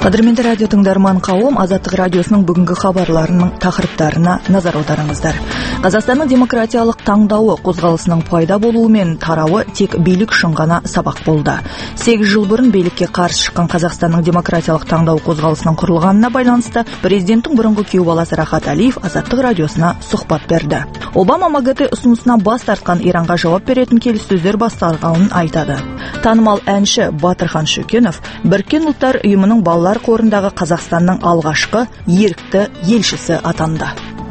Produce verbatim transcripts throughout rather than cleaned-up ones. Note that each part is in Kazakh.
Қадірменді радио тыңдарман қауым, Азаттық радиосының бүгінгі хабарларының тақырыптарына назар аударыңыздар. Қазақстанның демократиялық таңдауы қозғалысының пайда болуы мен тарауы тек билік үшін ғана сабақ болды. сегіз жыл бұрын билікке қарсы шыққан Қазақстанның демократиялық таңдау қозғалысының құрылғанына байланысты президенттің бұрынғы күйеу баласы Рахат Алиев Азаттық радиосына сұхбат берді. Обама МАГАТЭ ұсынысына бас тартқан Иранға жауап беретін келіссөздер басталғанын айтады. Танымал әнші Батырхан Шөкенов Біріккен ұлттар ұйымының балалар қорындағы Қазақстанның алғашқы ерікті елшісі атанды.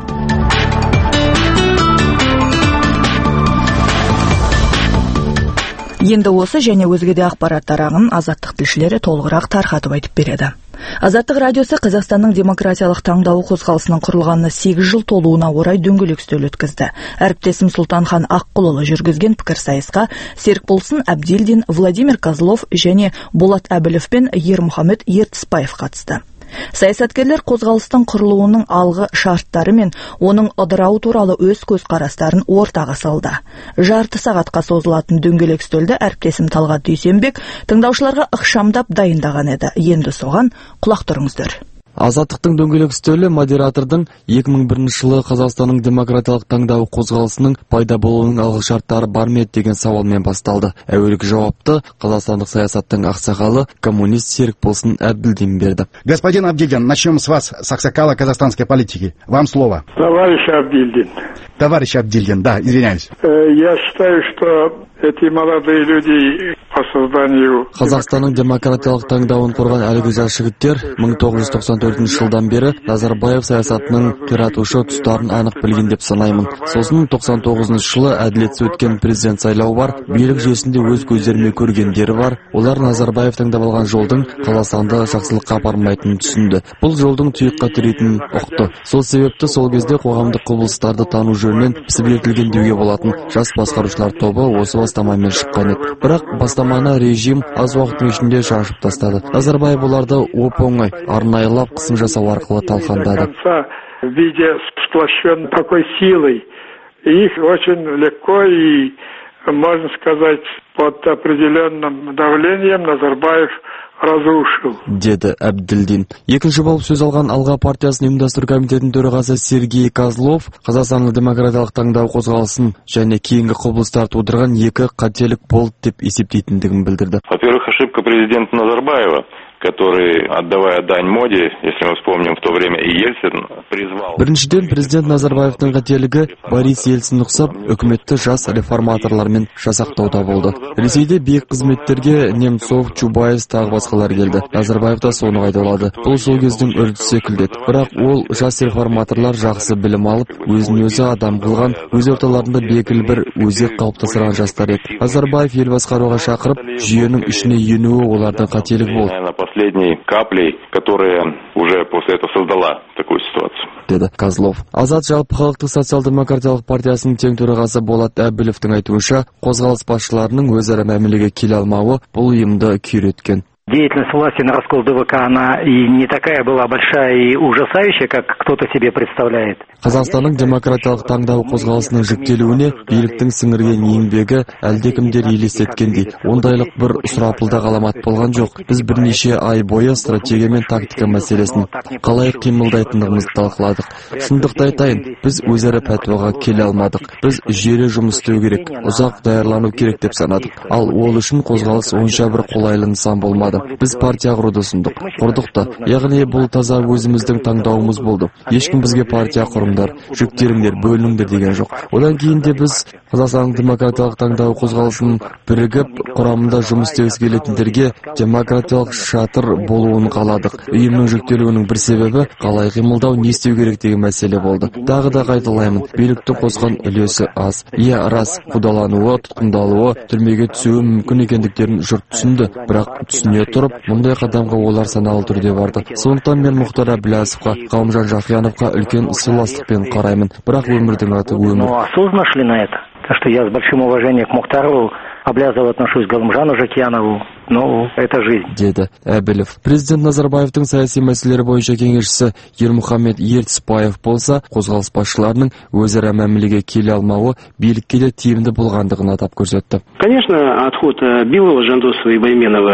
Енді осы және өзге де ақпараттар ағын Азаттық тілшілері толығырақ тарқатып айтып береді. Азаттық радиосы Қазақстанның демократиялық таңдауы қозғалысының құрылғанына сегіз жыл толуына орай дөңгелек үстел өткізді. Әріптесім Сұлтанхан Аққұлұлы жүргізген пікірсайысқа Серікболсын Әбділдин, Владимир Козлов және Болат Әбілов пен Ермұхамед Ертісбаев қатысты. Саясаткерлер қозғалыстың құрылуының алғы шарттары мен оның ыдырауы туралы өз көзқарастарын ортаға салды. Жарты сағатқа созылатын дөңгелек үстелді әріптесім Талғат Дүйсенбек тыңдаушыларға ықшамдап дайындаған еді. Енді соған құлақ тұрыңыздар. Азаттықтың дөңгелек үстелі модератордың екі мың бірінші жылы Қазақстанның демократиялық таңдауы қозғалысының пайда болуының алғы шарттары бар ма деген сауалмен басталды. Әуелгі жауапты қазақстандық саясаттың ақсақалы коммунист Серікболсын Әбділдин берді. Господин Абдильдин, начнем с вас, с ақсақала казахстанской политики. Вам слово. Товарищ Абдильдин. Товарищ Абдильдин, да, извиняюсь. Я считаю, что эти молодые люди по созданию... Қазақстанның демократиялық таңдауын құрған әлгі жас жігіттер мың тоғыз жүз тоқсан төртінші жылдан бері Назарбаев саясатының қиратушы тұстарын анық білген деп санаймын. Сосын тоқсан тоғызыншы жылы әділетсіз өткен президент сайлауы бар, билік жүйесінде өз көздеріме көргендері бар. Олар Назарбаев таңдап алған жолдың Қазақстанды жақсылыққа апармайтынын түсінді. Бұл жолдың тұйыққа тірейтінін ұқты. Сол себепті сол кезде қоғамдық құбылыстарды тану жөнінен пісіп-жетілген деуге болатын жас басқарушылар тобы осы бастамамен шыққан еді. Бірақ бастаманы режим аз уақыттың ішінде шашып тастады. Назарбаев оларды оп-оңай арнайылап қысым жасау арқылы талқандады. В виде сплощенной такой силой. Их очень легко и, можно сказать, под определенным давлением Назарбаев разрушил. Деді Әбділдин. Екінші болып сөз алған Алға партиясының ұйымдастыру комитетінің төрағасы Сергей Козлов Қазақстанның демократиялық таңдау қозғалысын және кейінгі құбылыстар тудырған екі қателік болды деп есептейтіндігін білдірді. Во-первых, ошибка президента Назарбаева, который, отдавая дань моде, если мы вспомним в то время, и Ельцин призвал... Біріншіден, президент Назарбаевтың қателігі Борис Ельцин ұқсап, үкіметті жас реформаторлармен жасақтауда болды. Ресейде биік қызметтерге Немцов, Чубайс тағы басқалар келді. Назарбаев та соны қайталады. Бұл сол кездің үрдісі секілдеді. Бірақ ол жас реформаторлар жақсы білім алып, өзін өзі адам қылған, өз орталарында белгілі бір өзек қалыптастырған жастар еді. Назарбаев ел басқаруға шақырып, жүйенің ішіне енуі олардың қателігі болды. Последней каплей, которая уже после этого создала такую ситуацию. Деді Козлов. Азат жалпы халықтық социал-демократиялық партиясының тең төрағасы Болат Әбіловтің айтуынша, қозғалыс басшыларының өзара мәмілеге келе алмауы бұл ұйымды күйреткен. Деятельность власти на раскол ДВК, она и не такая была большая и ужасающая, как кто-то себе представляет. Қазақстанның демократиялық таңдау қозғалысының жүктелуіне биліктің сіңірген еңбегі әлдекімдер елестеткендей. Ондайлық бір сұрапылда ғаламат болған жоқ. Біз бірнеше ай бойы стратегия мен тактика мәселесін қалай қимылдайтындығымызды талқыладық. Шындықты айтайын, біз өзара пәтуаға келе алмадық. Біз жүйелі жұмыс істеу керек, ұзақ даярлану керек деп санадық. Ал ол үшін қозғалыс онша бір қолайлы нысан болмады. Біз партия құруды ұсындық, құрдық та. Яғни бұл таза өзіміздің таңдауымыз болды. Ешкім бізге партия құрыңдар, жүктеріңдер, бөлініңдер деген жоқ. Одан кейін де біз Қазақстанның демократиялық таңдау қозғалысының бірігіп, құрамында жұмыс істегісі келетіндерге демократиялық шатыр болуын қаладық. Ұйымның жүктелуінің бір себебі қалай қимылдау, не істеу керек деген мәселе болды. Тағы да қайталаймын, биліктің қосқан үлесі аз. Иә, рас, қудалануы, тұтқындалуы, түрмеге түсуі мүмкін екендіктерін жұрт түсінді, бірақ түсіне тұрып, мұндай қадамға олар саналы түрде барды. Сондықтан мен Мұхтар Әбіләсовқа, Қауымжан Жақияновқа үлкен сыйластықпен қараймын. Бірақ өмірдің аты өмір. Но осознанно шли на это. Так что я с большим уважением к Мухтару Әбіләсову отношусь, к Галымжану Жақиянову. Ну, это жизнь. Деді Әбілев. Президент Назарбаевтың саяси мәселелері бойынша кеңесшісі Ермұхамед Ертісбаев болса, қозғалыс басшыларының өзара мәмілеге келе алмауы билікке де тиімді болғандығын атап көрсетті. Конечно, отход Билова, Жандосова и Байменова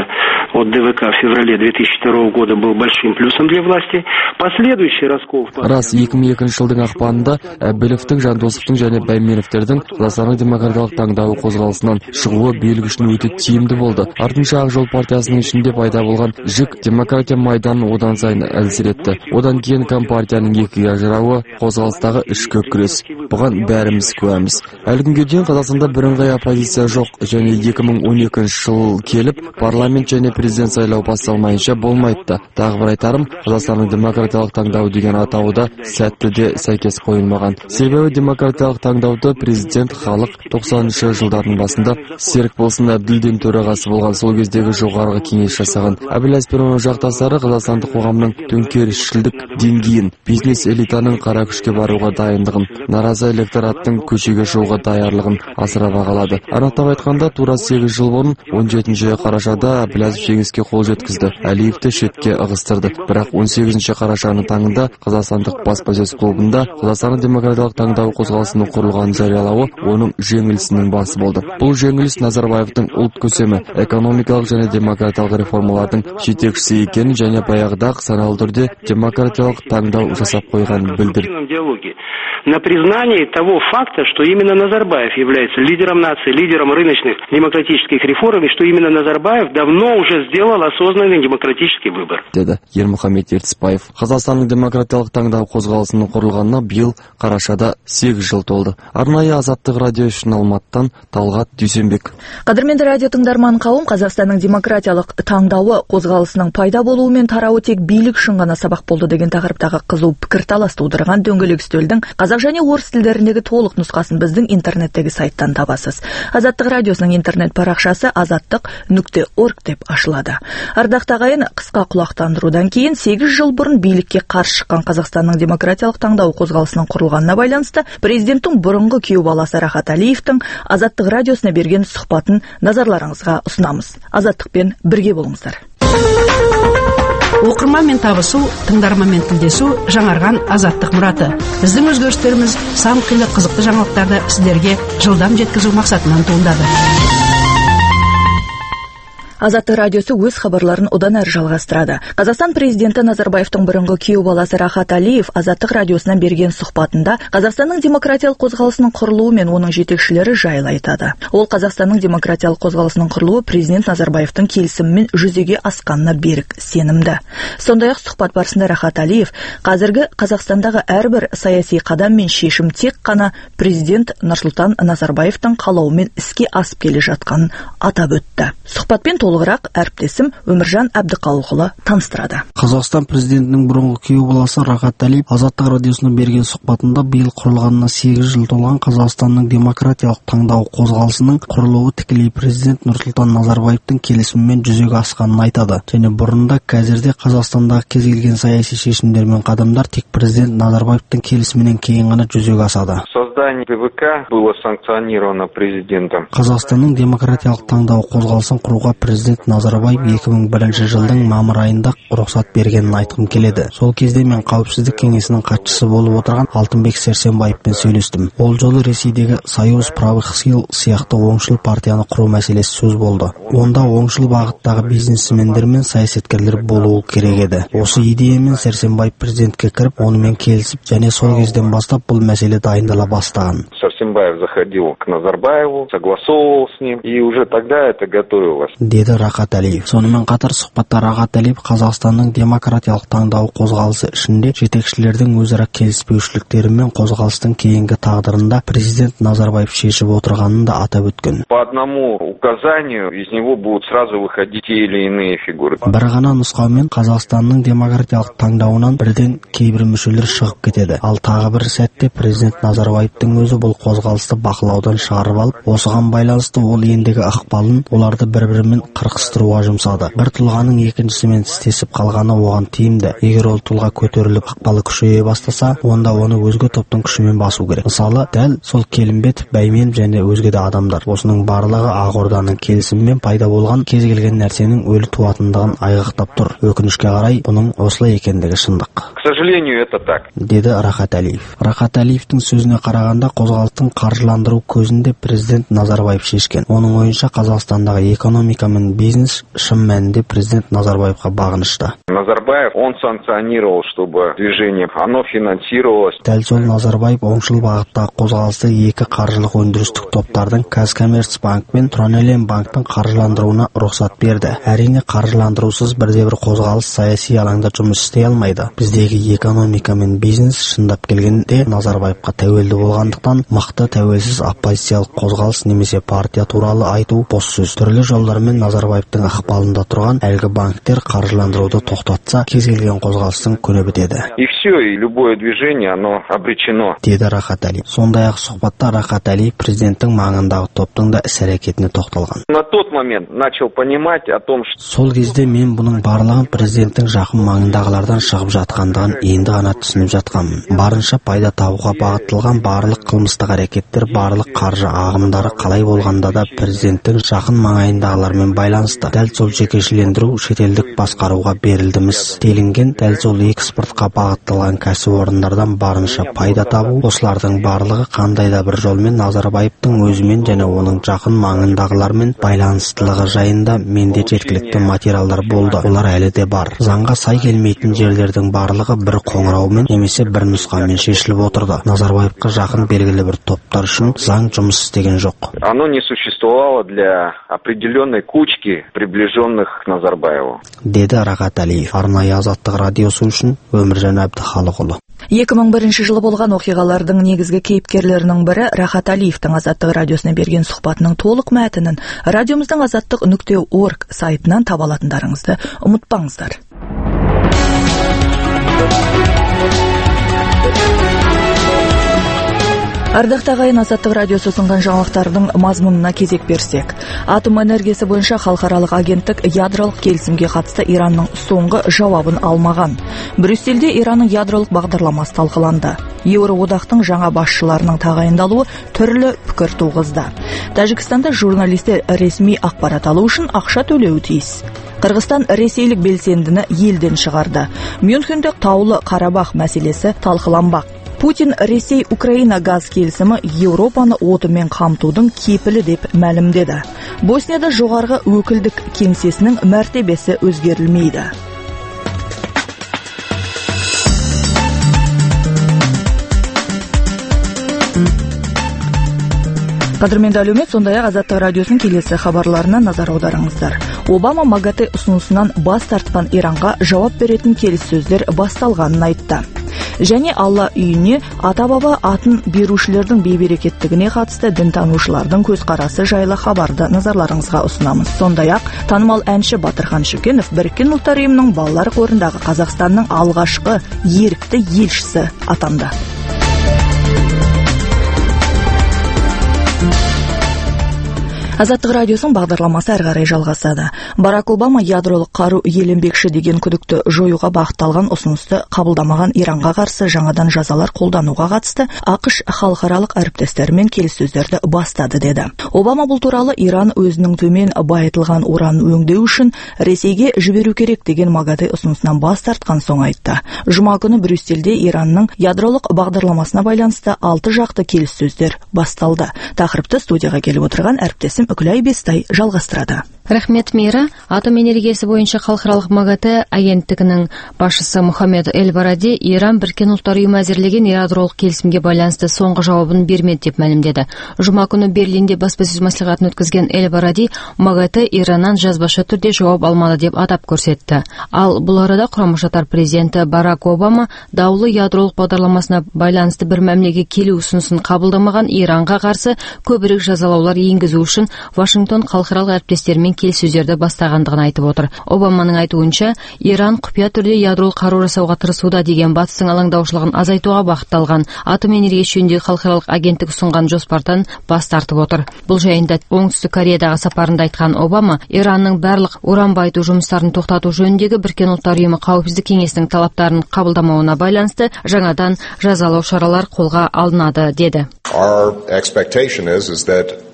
от ДВК в феврале две тысячи второго года был большим плюсом для власти. Последующий раскол... Рас екі мың екінші жылдың ақпанында Әбілевтің, Жандосовтың және Бәйменовтердің Қазақстанның демократиялық таңдауы қозғалысынан шығуы билік үшін өте тиімді болды. Артынша Ақ жол партиясының ішінде пайда болған жік демократия майданын одан сайын әлсіретті. Одан кейін Компартияның екіге ажырауы, қозғалыстағы ішкі күрес. Бұған бәріміз куәміз. Әлі күнге дейін Қазақстанда бірыңғай оппозиция жоқ және екі мың он екінші жыл келіп, парламент және президент сайлау басталмайынша болмайды. Тағы бір айтарым, Қазақстанның демократиялық таңдауы деген атауы да сәтті де сәйкес қойылмаған. Себебі демократиялық таңдауды президент халық тоқсаныншы жылдардың басында Серік болсын Әбділдин төрағасы болған сол кездегі жоғарғы кеңес жасаған. Әбіл Әспенов жақтастары қазақстандық қоғамның төңкерісшілдік деңгейін, бизнес элитаның қара күшке баруға дайындығын, наразы электораттың көшеге шығуға даярлығын асыра бағалады. Анықтап айтқанда, тура сегіз жыл бұрын он жетінші қарашада Әбіләзов жеңіске қол жеткізді. Әлиевті шетке ығыстырды. Бірақ он сегізінші қарашаның таңында Қазақстандық баспасөз клубында Қазақстанның демократиялық таңдауы қозғалысының құрылғанын жариялауы оның жеңілісінің басы болды. Бұл жеңіліс Назарбаевтың ұлт көсемі, экономикалық және демократиялық реформалардың жетекшісі екенін және баяғыда-ақ саналы түрде демократиялық таңдау жасап қойғанын білдірді. На признании того факта, что именно Назарбаев является лидером нации, лидером рыночных демократических реформ, и что именно Назарбаев давно уже сделал осознанный демократический выбор. Деді Ермұхамед Ертісбаев. Қазақстанның демократиялық таңдау қозғалысының құрылғанына биыл қарашада сегіз жыл толды. Арнайы Азаттық радио үшін Алматыдан Талғат Дүйсенбек. Қадірменді радио тыңдарман қауым, Қазақстанның демократиялық таңдауы қозғалысының пайда болуы мен тарауы тек билік үшін ғана сабақ болды деген тақырыптағы қызу пікірталас тудырған дөңгелек үстелдің қазақ және орыс тілдеріндегі толық нұсқасын біздің интернеттегі сайттан табасыз. Азаттық радиосының интернет парақшасы азаттық нүкте орг деп ашылады. Ардақты ағайын, қысқа құлақтандырудан кейін сегіз жыл бұрын билікке қарсы шыққан Қазақстанның демократиялық таңдауы қозғалысының құрылғанына байланысты президенттің бұрынғы күйеу баласы Рахат Алиевтің Азаттық радиосына берген сұхбатын назарларыңызға ұсынамыз. Азаттықпен бірге болыңыздар. Оқырманмен табысу, тыңдарманмен тілдесу жаңарған азаттық мұраты. Біздің өзгерістеріміз сан қилы қызықты жаңалықтарды сіздерге жылдам жеткізу мақсатынан туындады. Азаттық радиосы өз хабарларын одан әрі жалғастырады. Қазақстан президенті Назарбаевтың бұрынғы күйеу баласы Рахат Алиев Азаттық радиосына берген сұхбатында Қазақстанның демократиялық қозғалысының құрылуы мен оның жетекшілері жайлы айтады. Ол Қазақстанның демократиялық қозғалысының құрылуы президент Назарбаевтың келісімімен жүзеге асқанына берік сенімді. Сондай-ақ сұхбат барысында Рахат Алиев қазіргі Қазақстандағы әрбір саяси қадам мен шешім тек қана президент Нұрсұлтан Назарбаевтың қалауымен іске асып келе жатқанын атап өтті. Сұхбатпен толығырақ әріптесім Өміржан Әбдіқалықұлы таныстырады. Қазақстан президентінің бұрынғы күйеу баласы Рахат Алиев Азаттық радиосына берген сұхбатында биыл құрылғанына сегіз жыл толған Қазақстанның демократиялық таңдауы қозғалысының құрылуы тікелей президент Нұрсұлтан Назарбаевтың келісімімен жүзеге асқанын айтады. Және бұрында қазірде Қазақстандағы кез келген саяси шешімдер мен қадамдар тек президент Назарбаевтың келісімінен кейін ғана жүзеге асады. Создание ДВК было санкционировано президентом. Қазақстанның демократиялық таңдауы қозғалысын құруға президент Назарбаев екі мың бірінші жылдың мамыр айында рұқсат бергенін айтқым келеді. Сол кезде мен қауіпсіздік кеңесінің хатшысы болып отырған Алтынбек Сәрсенбаевпен сөйлестім. Ол жолы Ресейдегі Союз правых сил сияқты оңшыл партияны құру мәселесі сөз болды. Онда оңшыл бағыттағы бизнесмендер мен саясаткерлер болуы керек еді. Осы идеямен Сәрсенбаев президентке кіріп, онымен келісіп, және сол кезден бастап бұл мәселе дайындала бастаған. Сәрсенбаев заходил к Назарбаеву, согласовывал с ним, и уже тогда это готовилось. Деді Рахат Алиев. Сонымен қатар сұхбатта Рахат Алиев Қазақстанның демократиялық таңдауы қозғалысы ішінде жетекшілердің өзара келіспеушіліктері мен қозғалыстың кейінгі тағдырында президент Назарбаев шешіп отырғанын да атап өткен. По одному указанию из него будут сразу выходить те или иные фигуры. Бір ғана нұсқаумен Қазақстанның демократиялық таңдауынан бірден кейбір мүшелер шығып кетеді. Ал тағы бір сәтте президент Назарбаевтың өзі бұл қозғалысты бақылаудан шығарып алып, осыған байланысты ол ендігі ықпалын оларды бір-бірімен қырқыстыруға жұмсады. Бір тұлғаның екіншісімен істесіп қалғаны оған тиімді. Егер ол тұлға көтеріліп ықпалы күшейе бастаса, онда оны өзге топтың күшімен басу керек. Мысалы, дәл сол Келімбетов, Бәйменов және өзге де адамдар. Осының барлығы Ақорданың келісімімен пайда болған кез келген нәрсенің өлі туатындығын айғақтап тұр. Өкінішке қарай, бұның осылай екендігі шындық. К сожалению, это так. Деді Рахат Алиев. Рахат Алиевтің сөзіне қарағанда, қозғалыстың қаржыландыру көзінде президент Назарбаев шешкен. Оның ойынша Қазақстандағы экономика мен American Business шын мәнінде президент Назарбаевқа бағынышты. Назарбаев, он санкционировал, чтобы движение, оно финансировалось. Дәл сол Назарбаев оңшыл бағыттағы қозғалысты екі қаржылық өндірістік топтардың Казкоммерцбанк пен Тронелем банктың қаржыландыруына рұқсат берді. Әрине, қаржыландырусыз бірде-бір қозғалыс саяси алаңда жұмыс істей алмайды. Біздегі экономика мен бизнес шындап келгенде Назарбаевқа тәуелді болғандықтан, мықты тәуелсіз оппозициялық қозғалыс немесе партия туралы айту бос сөз. Түрлі жолдармен Назарбаевтың ықпалында тұрған әлгі банктер қаржыландыруды тоқтатса, кез келген қозғалыстың күні бітеді. И все, и любое движение, оно обречено. Деді Рахат Әли. Сондай-ақ сұхбатта Рахат Әли президенттің маңындағы топтың да іс-әрекетіне тоқталған. На тот момент начал понимать о том, что сол кезде мен бұның барлығын президенттің жақын маңындағылардан шығып жатқандығын енді ғана түсініп жатқанмын. Барынша пайда табуға бағытталған барлық қылмыстық әрекеттер, барлық қаржы ағымдары қалай болғанда да президенттің жақын маңайындағылармен байланысты. Дәл сол жекешелендіру шетелдік басқаруға берілдіміз делінген. Дәл сол экспортқа бағытталған кәсіпорындардан барынша пайда табу, осылардың барлығы қандай да бір жолмен Назарбаевтың өзімен және оның жақын маңындағылармен байланыстылығы жайында менде жеткілікті материалдар болды. Олар әлі де бар. Заңға сай келмейтін жерлердің барлығы бір қоңыраумен немесе бір нұсқамен шешіліп отырды. Назарбаевқа жақын белгілі бір топтар үшін заң жұмыс істеген жоқ. Оно не существовало для определенной кучки приближенных к Назарбаеву. Деді Рахат Әлиев. Арнайы Азаттық радиосы үшін Өміржан Әбдіхалықұлы. екі мың бірінші жылы болған оқиғалардың негізгі кейіпкерлерінің бірі Рахат Әлиевтің Азаттық радиосына берген сұхбатының толық мәтінін радиомыздың азаттық нүкте орг сайтынан таба алатындарыңызды ұмытпаңыздар. Ардақты ағайын, Азаттық радиосы ұсынған жаңалықтардың мазмұнына кезек берсек. Атом энергиясы бойынша халықаралық агенттік ядролық келісімге қатысты Иранның соңғы жауабын алмаған. Брюссельде Иранның ядролық бағдарламасы талқыланды. Еуроодақтың жаңа басшыларының тағайындалуы түрлі пікір туғызды. Тәжікстанда журналистер ресми ақпарат алу үшін ақша төлеуі тиіс. Қырғызстан ресейлік белсендіні елден шығарды. Мюнхенде таулы Қарабақ мәселесі талқыланбақ. Путин Ресей-Украина газ келісімі Еуропаны отымен қамтудың кепілі деп мәлімдеді. Боснияда жоғарғы өкілдік кеңсесінің мәртебесі өзгерілмейді. Қадірменді әлеумет, сондай-ақ Азаттық радиосының келесі хабарларына назар аударыңыздар. Обама МАГАТЭ ұсынысынан бас тартқан Иранға жауап беретін келіссөздер басталғанын айтты. Және Алла үйіне ата-баба атын берушілердің бейберекеттігіне қатысты дінтанушылардың көзқарасы жайлы хабарды назарларыңызға ұсынамыз. Сондай-ақ танымал әнші Батырхан Шүкенов Біріккен ұлттар ұйымының балалар қорындағы Қазақстанның алғашқы ерікті елшісі атанды. Азаттық радиосының бағдарламасы әрі қарай жалғасады. Барак Обама ядролық қару иеленбекші деген күдікті жоюға бағытталған ұсынысты қабылдамаған Иранға қарсы жаңадан жазалар қолдануға қатысты ақш халықаралық әріптестерімен келіссөздерді бастады деді. Обама бұл туралы Иран өзінің төмен байытылған уран өңдеу үшін Ресейге жіберу керек деген МАГАТЭ ұсынысынан бас тартқан соң айтты. Жұма күні Брюссельде Иранның ядролық бағдарламасына байланысты алты жақты келіссөздер басталды. Тақырыпты студияға келіп отырған әріптесім Үкілай Бестай жалғастырады. Рахмет, Мира. Атом энергиясы бойынша халықаралық МАГАТЭ агенттігінің басшысы Мухаммед Эль-Баради Иран Біріккен ұлттар ұйымы әзірлеген ядролық келісімге байланысты соңғы жауабын бермеді деп мәлімдеді. Жұма күні Берлинде баспасөз мәслихатын өткізген Эль-Баради МАГАТЭ Ираннан жазбаша түрде жауап алмады деп атап көрсетті. Ал бұл арада Құрама Штаттар президенті Барак Обама даулы ядролық бағдарламасына байланысты бір мәмілеге келу ұсынысын қабылдамаған Иранға қарсы көбірек жазалаулар енгізу үшін Вашингтон халықаралық әріптестерімен келіссөздерді бастағандығын айтып отыр. Обаманың айтуынша, Иран құпия түрде ядролық қару жасауға тырысуда деген батыстың алаңдаушылығын азайтуға бағытталған атом энергиясы жөніндегі халықаралық агенттік ұсынған жоспардан бас тартып отыр. Бұл жайында Оңтүстік Кореядағы сапарында айтқан Обама, Иранның барлық уран байыту жұмыстарын тоқтату жөніндегі Біріккен ұлттар ұйымы қауіпсіздік кеңесінің талаптарын қабылдамауына байланысты жаңадан жазалау шаралар қолға алынады деді. Our expectation is is that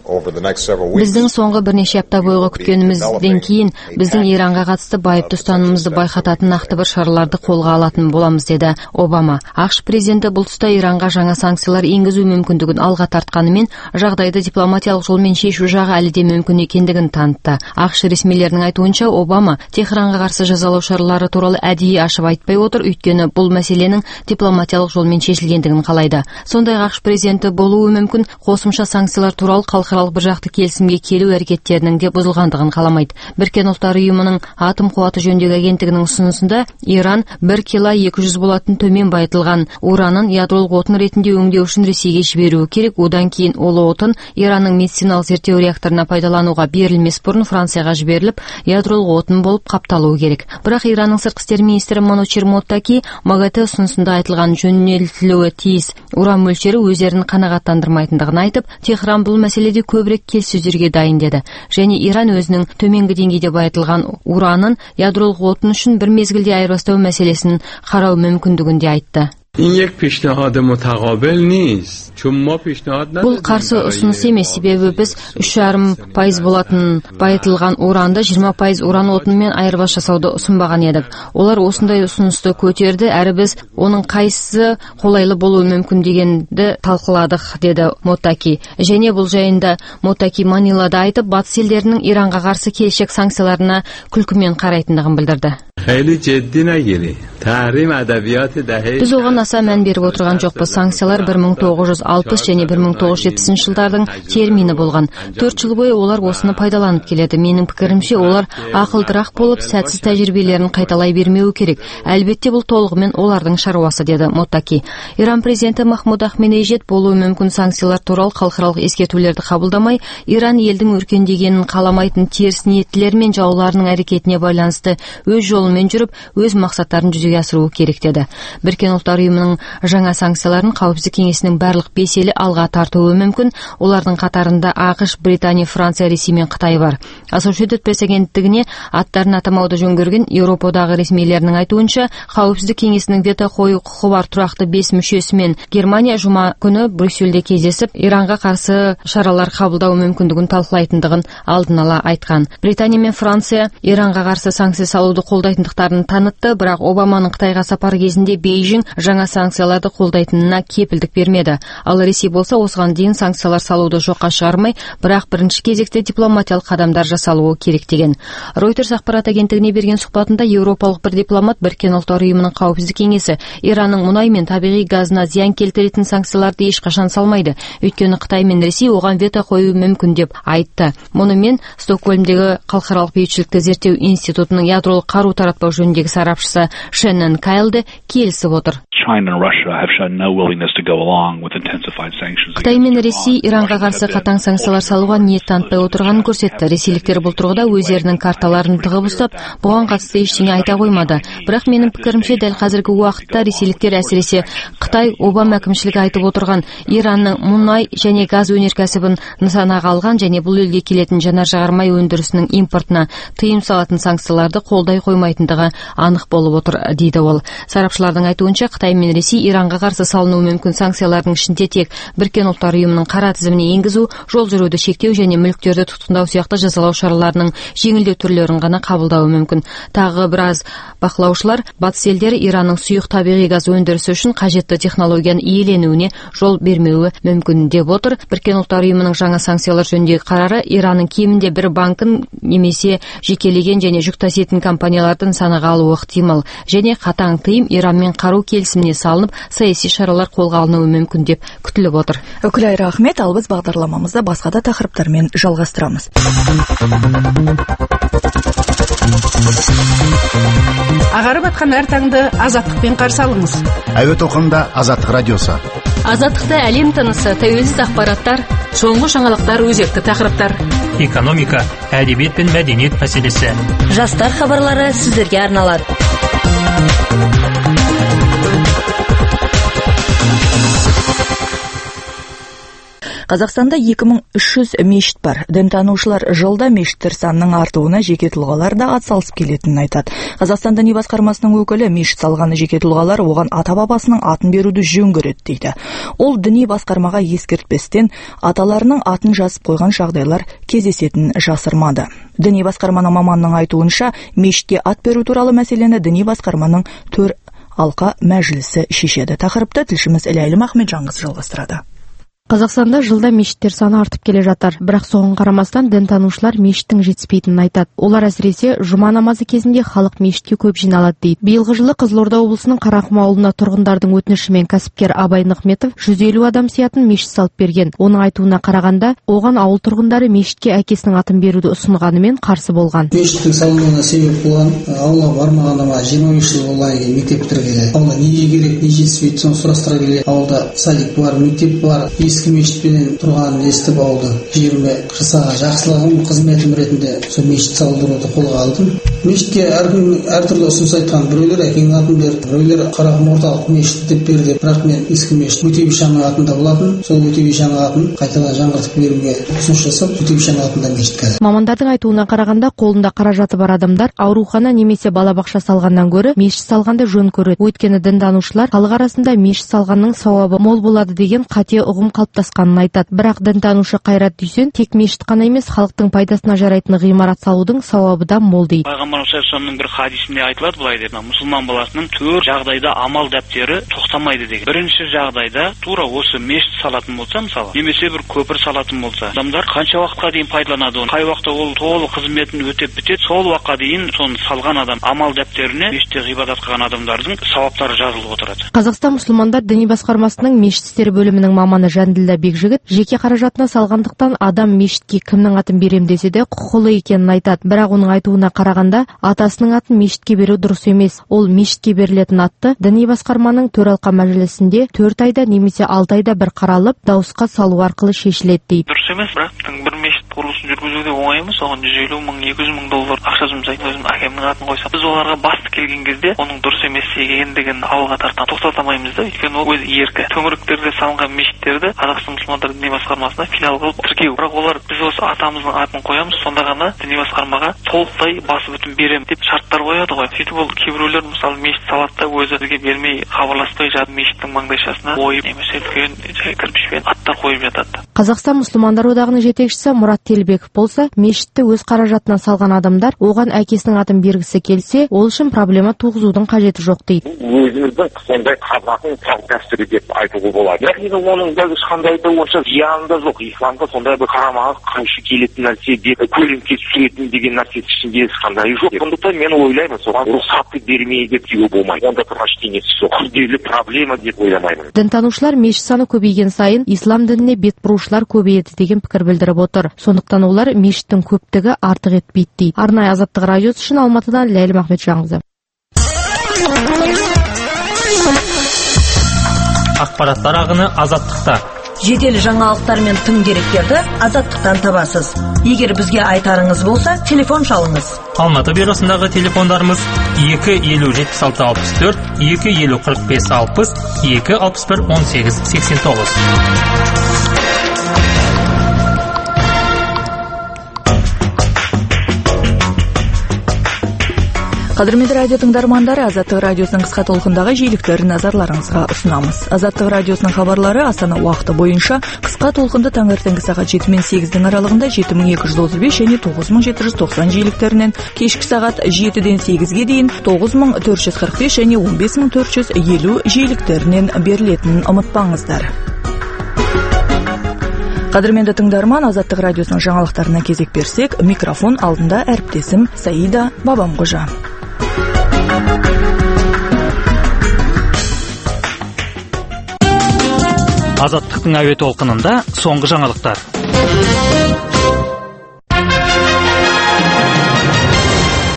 Біздің соңғы бірнеше апта бойғы күткенімізден кейін біздің Иранға қатысты байыпты ұстанымымызды байқататын нақты бір шараларды қолға алатын боламыз, деді Обама. ақш президенті бұл тұста Иранға жаңа санкциялар енгізу мүмкіндігін алға тартқанымен, жағдайды дипломатиялық жолмен шешу жағы әлі де мүмкін екендігін танытты. ақш ресмилерінің айтуынша, Обама Техранға қарсы жазалау шаралары туралы әдейі ашып айтпай отыр, өйткені бұл мәселенің дипломатиялық жолмен шешілгендігін қалайды. Сондай-ақ ақш президенті болуы мүмкін қосымша санкциялар туралы халықаралық біржақты келісімге келу әрекеттерінің де бұзылғандығын қаламайды. Біріккен ұлттар ұйымының атом қуаты жөніндегі агенттігінің ұсынысында Иран бір кило екі жүз болатын төмен байытылған уранын ядролық отын ретінде өңдеу үшін Ресейге жіберуі керек. Одан кейін ол отын Иранның медициналық зерттеу реакторына пайдалануға берілмес бұрын Францияға жіберіліп, ядролық отын болып қапталуы керек. Бірақ Иранның сыртқы істер министрі Манучер Моттаки МАГАТЭ ұсынысында айтылған жөнелтілуі тиіс уран мөлшері өздерін қанағаттандырмайтындығын айтып, Техран бұл мәселеде көбірек келіссөздерге дайын деді. Және Иран өзінің төменгі деңгейде байытылған уранын ядролық отын үшін бір мезгілде айырбастау мәселесін қарау мүмкіндігін де айтты. Бұл қарсы ұсыныс емес, себебі біз үш жарым пайыз болатын байытылған уранды жиырма пайыз уран отынымен айырбас жасауды ұсынбаған едік. Олар осындай ұсынысты көтерді, әрі біз оның қайсысы қолайлы болуы мүмкін дегенді талқыладық, деді Моттаки. Және бұл жайында Моттаки Манилада айтып, батыс елдерінің Иранға қарсы келешек санкцияларына күлкімен қарайтындығын білдірді. Біз оған аса мән беріп отырған жоқпыз. Санкциялар бір мың тоғыз жүз алпыс және бір мың тоғыз жүз жетпісінші жылдардың термині болған. Төрт жыл бойы олар осыны пайдаланып келеді. Менің пікірімше, олар ақылдырақ болып, сәтсіз тәжірибелерін қайталай бермеу керек. Әлбетте бұл толығымен олардың шаруасы, деді Моттаки. Иран президенті Махмуд Ахмединежад болуы мүмкін санкциялар туралы халықаралық ескертулерді қабылдамай, Иран елдің өркендегенін қаламайтын теріс ниеттілер мен жауларының әрекетіне байланысты өз жолымен жүріп, өз мақсаттарын жүзеге асыруы керек, деді. Біріккен ұлттар ұйымының жаңа санкцияларын Қауіпсіздік кеңесінің барлық бес елі алға тартуы мүмкін. Олардың қатарында ақш, Британия, Франция, Ресей мен Қытай бар. Associated Press агенттігіне аттарын атамауды жөн көрген Еуропадағы ресмилерінің айтуынша, Қауіпсіздік кеңесінің вето қою құқы бар тұрақты бес мүшесімен Германия жұма күні Брюссельде кездесіп, Иранға қарсы шаралар қабылдау мүмкіндігін талқылайтындығын алдын ала айтқан. Британия мен Франция Иранға қарсы санкция салуды қолдайтындықтарын танытты, бірақ Обаманың Қытайға сапар кезінде Бейжің жаңа санкцияларды қолдайтынына кепілдік бермеді. Ал Ресей болса осыған дейін санкциялар салуды жоққа шығармай, бірақ бірінші кезекте дипломатиялық қадамдар жасалуы керек деген. Reuters ақпарат агенттігіне берген сұхбатында еуропалық бір дипломат Біріккен ұлттар ұйымының Қауіпсіздік кеңесі Иранның мұнай мен табиғи газына зиян келтіретін санкцияларды ешқашан салмайды, өйткені Қытай мен Ресей оған вето қою мүмкін деп айтты. Мұнымен Стокгольмдегі халықаралық бейбітшілікті зерттеу институтының ядролық қару таратпау жөніндегі сарапшысы Шеннон Кайлде келісіп отыр. Қытай мен Ресей Иранға қарсы қатаң санкциялар салуға ниет танытпай отырғанын көрсетті. Ресейліктер бұл тұрғыда өздерінің карталарын тығып ұстап, бұған қатысты ештеңе айта қоймады. Бірақ менің пікірімше, дәл қазіргі уақытта ресейліктер, әсіресе Қытай Обама әкімшілігі айтып отырған Иранның мұнай және газ өнеркәсібін нысанаға алған және бұл елге келетін жанар-жағармай өндірісінің импортына тыйым салатын санкцияларды қолдай қоймайтындығы анық болып отыр, дейді ол. Сарапшылардың айтуынша, Қытай мен Ресей Иранға қарсы салынуы мүмкін санкциялардың ішінде тек Біріккен ұлттар ұйымының қара тізіміне енгізу, жол жүруді шектеу және мүліктерді тұтқындау сияқты жазалау шараларының жеңілдеу түрлерін ғана қабылдауы мүмкін. Тағы біраз бақылаушылар батыс елдері Иранның сұйық табиғи газ өндірісі үшін қажетті технологияны иеленуіне жол бермеуі мүмкін деп отыр. Біріккен ұлттар ұйымының жаңа санкциялар жөніндегі қарары Иранның кемінде бір банкін немесе жекелеген және жүк таситын компанияларды нысанаға алуы ықтимал, және қатаң тыйым Иранмен қару келісіміне салынып, саяси шаралар қолға алынуы мүмкін деп күтіліп отыр. Өкілайра рахмет, ал біз бағдарламамызды басқа да тақырыптармен жалғастырамыз. Ағарып атқан әр таңды азаттықпен қарсы алыңыз. Әуе толқынында Азаттық радиосы. Азаттықта әлем тынысы, тәуелсіз ақпараттар, соңғы жаңалықтар, өзекті тақырыптар. Экономика, әдебиет пен мәдениет мәселесі. Жастар хабарлары сіздерге арналады. Қазақстанда екі мың үш жүз мешіт бар. Дінтанушылар жылда мешіттер санының артуына жеке тұлғалар да атсалысып келетінін айтады. Қазақстан діни басқармасының өкілі мешіт салғаны жеке тұлғалар оған ата-бабасының атын беруді жөн көреді дейді. Ол діни басқармаға ескертпестен аталарының атын жазып қойған жағдайлар кездесетінін жасырмады. Діни басқарманың маманның айтуынша, мешітке ат беру туралы мәселені діни басқарманың төр алқа мәжілісі шешеді. Тақырыпты тілшіміз Ләйлім Ахметжанқызы жалғастырады. Қазақстанда жылда мешіттер саны артып келе жатыр, бірақ соған қарамастан дінтанушылар мешіттің жетіспейтінін айтады. Олар әсіресе жұма намазы кезінде халық мешітке көп жиналады дейді. Биылғы жылы Қызылорда облысының Қарақұм ауылына тұрғындардың өтінішімен кәсіпкер Абай Нығметов жүз елу адам сиятын мешіт салып берген. Оның айтуына қарағанда, оған ауыл тұрғындары мешітке әкесінің атын беруді ұсынғанымен қарсы болған. Мешіттің салынуына себеп болған, ауылға бармағаныма жиырма бес жыл болған мектеп бітіргелі. Ауылда не керек, не жетіспейді, соны сұрастыра келе. Ауылда садик бар, мектеп бар. Ескі мешітпенен тұрғанын естіп ауылды жеріме жасаған жақсылығым қызметім ретінде сол мешіт салдыруды қолға алдым. Мешітке әркім әртүрлі ұсыныс айтқан. Біреулер әкеңнің атын берді, біреулер Қарақұм орталық мешіт деп берді. Бірақ мен ескі мешіт Өтебишанның атында болатын, сол Өтебишанның атын қайтадан жаңғыртып беруге ұсыныс жасап, Өтебишанның атында мешіт қазір. Мамандардың айтуына қарағанда, қолында қаражаты бар адамдар аурухана немесе балабақша салғаннан гөрі мешіт салғанды жөн көреді. Өйткені дінтанушылар халық арасында мешіт салғанның сауабы мол болады деген қате ұғым қалыптасқанын айтады. Бірақ дінтанушы Қайрат Дүйсен тек мешіт қана емес, халықтың пайдасына жарайтын ғимарат салудың сауабы да мол дейді. Пайғамбар саллаллаху бір хадисінде айтылады былай деп, мұсылман баласының төрт жағдайда амал дәптері тоқтамайды деген. Бірінші жағдайда тура осы мешіт салатын болса, мысалы, немесе бір көпір салатын болса, адамдар қанша уақытқа дейін пайдаланады оны, қай уақытта ол толық қызметін өтеп бітеді, сол уақытқа дейін соны салған адам амал дәптеріне мешітте ғибадат қылған адамдардың сауаптары жазылып отырады. Қазақстан мұсылмандар діни басқармасының мешіт істері бөлімінің маманы Жанділда Бекжігіт жеке қаражатына салғандықтан адам мешітке кімнің атын берем десе де құқылы екенін айтады. Бірақ оның айтуына қарағанда, атасының атын мешітке беру дұрыс емес. Ол мешітке берілетін атты діни басқарманың төралқа мәжілісінде төрт айда немесе алты айда бір қаралып, дауысқа салу арқылы шешіледі дейді. Дұрыс емес, бірақ бір мешіт құрылысын жүргізуде оңай емес. Оған жүз елу мың, екі жүз мың доллар ақша жұмсайтын өзім әкемнің атын қойсам, біз оларға басты келген кезде оның дұрыс емес екендігін алға тартқан тоқтата алмаймыз да, өйткені ол өзі еркі. Төңіректерде салынған мешіттерді Қазақстан мұсылмандар діни басқармасына филиал қылып тіркеу. Бірақ олар біз осы атамыздың атын қоямыз, сонда ғана діни басқармаға толықтай басып өтім беремін деп шарттар қояды ғой. Сөйтіп ол кейбіреулер мысалы мешіт салады да өзі бізге бермей, хабарласпай жатып мешіттің маңдайшасына ойып немесе үлкен кірпішпен аттар қойып жатады. Қазақстан мұсылмандар одағының жетекшісі Мұрат Телбеков болса, мешітті өз қаражатынан салған адамдар оған әкесінің атын бергісі келсе, ол үшін проблема туғызудың қажеті жоқ дейді. Өзіміздің сондай қазақтың салт дәстүрі деп айтуға болады. Яғни оның да ешқандай да онша зияны да жоқ. Исламда сондай бір қарамаға қайшы келетін нәрсе деп көлеңке түсіретін деген нәрсе ішінде ешқандай жоқ. Сондықтан мен ойлаймын, соған рұқсатты бермей деп деуге болмайды. Онда ештеңесі жоқ. Күрделі проблема деп ойламаймын. Дінтанушылар мешіт саны көбейген сайын ислам дініне бет бұрушылар көбейеді деген пікір білдіріп отыр. Сондықтан олар мешіттің көптігі артық етпейді дейді. Арнайы Азаттық радиосы үшін Алматыдан Ләйлім Ахметжанқызы. Ақпараттар ағыны Азаттықта. Жедел жаңалықтар мен тың деректерді Азаттықтан табасыз. Егер бізге айтарыңыз болса, телефон шалыңыз. Алматы бюросындағы телефондарымыз екі елу жетпіс алты алпыс төрт, екі елу қырық бес алпыс, екі алпыс бір он сегіз сексен тоғыз. Қадірменді радио тыңдармандары, Азаттық радиосының қысқа толқындағы жиіліктерін назарларыңызға ұсынамыз. Азаттық радиосының хабарлары Астана уақыты бойынша қысқа толқынды таңертеңгі сағат жеті мен сегіздің аралығында жеті мың екі жүз отыз бес және тоғыз мың жеті жүз тоқсан жиіліктерінен, кешкі сағат жетіден сегізге дейін тоғыз мың төрт жүз қырық бес және он бес мың төрт жүз елу жиіліктерінен берілетінін ұмытпаңыздар. Қадірменді тыңдарман, Азаттық радиосының жаңалықтарына кезек берсек, микрофон алдында әріптесім Саида Бабамқожа. Азаттықтың әуе толқынында соңғы жаңалықтар.